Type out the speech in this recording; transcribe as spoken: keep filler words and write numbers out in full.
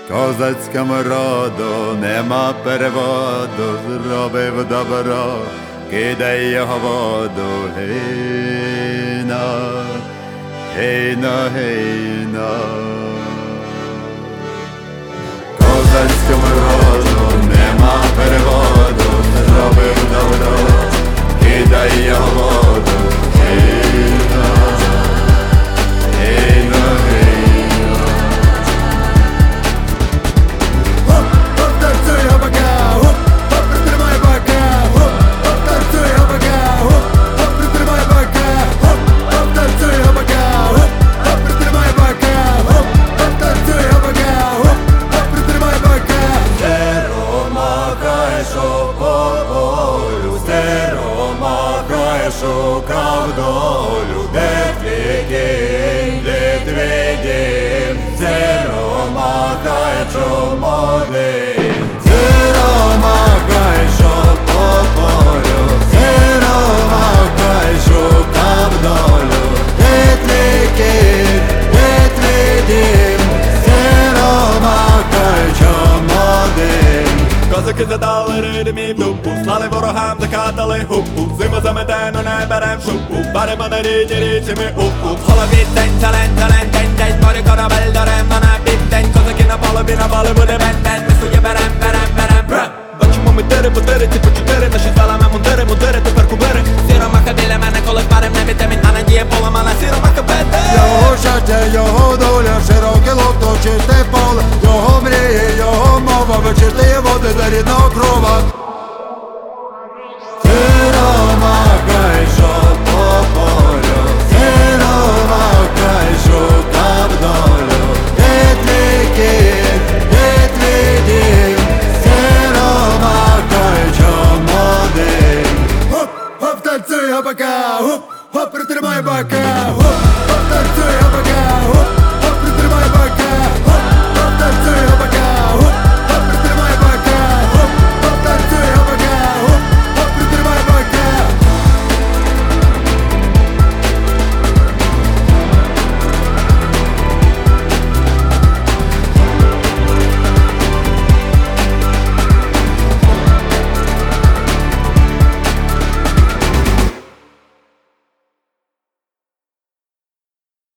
Козацькому роду нема переводу, зробив добро, кидай його воду, гейна, гейна, гейна. Козацькому роду нема переводу, зробив добро, кидай його воду, гейна, гейна, гейна. Хоп, хоп, танцюй габака, хоп, хоп, притримай бака, хоп, хоп, танцюй габака, хоп, хоп, притримай бака, хоп, хоп, танцюй габака, хоп, хоп, притримай бака, хоп, хоп, танцюй габака, хоп, хоп, притримай бака. Стеро махає, що по полю, стеро махає, шукав долю, де твій кінь, де твій дім, стеро махає, що молодий, стеро махає, що по полю, стеро махає, шукав долю, де твій кінь, де твій дім, стеро махає, що молодий. Козаки задали ритм і в дупу, слали ворогам, закатали гупу, зиму заметену не берем шубу, баримо на ріді річими упу. В голові день, талент, талент, день, день, морі корабель, даремно на південь, козаки на палубі, на полі буде бен-бен, ми сує берем, берем, берем, бра. Бачимо ми тири, по тири, ці по чотири, наші залами мундири, мундири, тепер кубири. Сіромаха біля мене, коли парим не вітамін, а надія поламана, сіромаха бете. Його щастя, його доля, широке лото, чисте поле, його мрії, його мова, вичисти води до рідного крова.